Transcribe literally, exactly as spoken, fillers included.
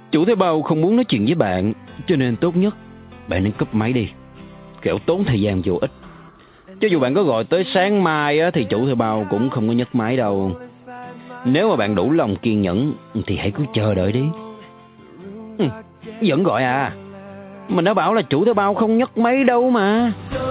Chủ thuê bao không muốn nói chuyện với bạn, cho nên tốt nhất bạn nên cúp máy đi, kẻo tốn thời gian vô ích. Cho dù bạn có gọi tới sáng mai á, thì chủ thuê bao cũng không có nhấc máy đâu. Nếu mà bạn đủ lòng kiên nhẫn thì hãy cứ chờ đợi đi. Ừ, vẫn gọi à? Mình đã bảo là chủ thuê bao không nhấc máy đâu mà.